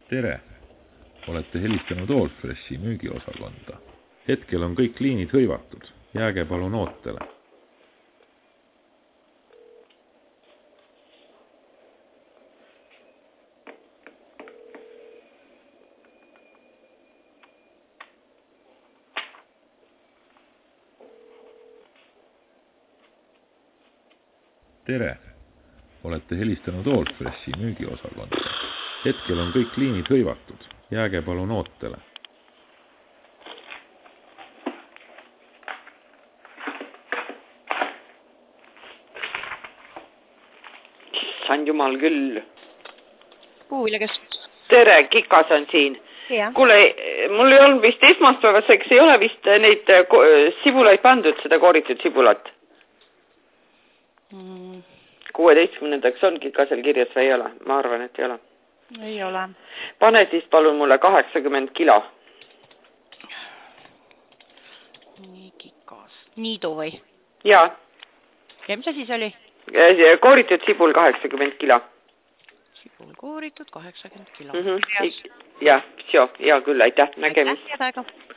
Tere! Olete helistanud Allfreshi müügiosakonda. Hetkel on kõik liinid hõivatud. Jääge palun ootele. Tere! Olete helistanud Allfreshi müügiosakonda. Hetkel on kõik liinid hõivatud. Jääge palun ootele. Issand jumal küll. Puuviljakeskus. Tere, Kikas on siin. Ja. Kuule, mul ei olnud vist esmaspäevaseks, ei ole vist neid sibulaid pandud, seda kooritud sibulat. 16. on Kikasel kirjas või ei ole? Ma arvan, et ei ole. Ei ole. Pane siis palun mulle 80 kilo. Nii, Kikas. Niidu või? Jaa. Ja mis asi see oli? Kooritud sibul 80 kilo. Sibul kooritud 80 kilo. Jah, hea küll, aitäh, nägemist. Aitäh,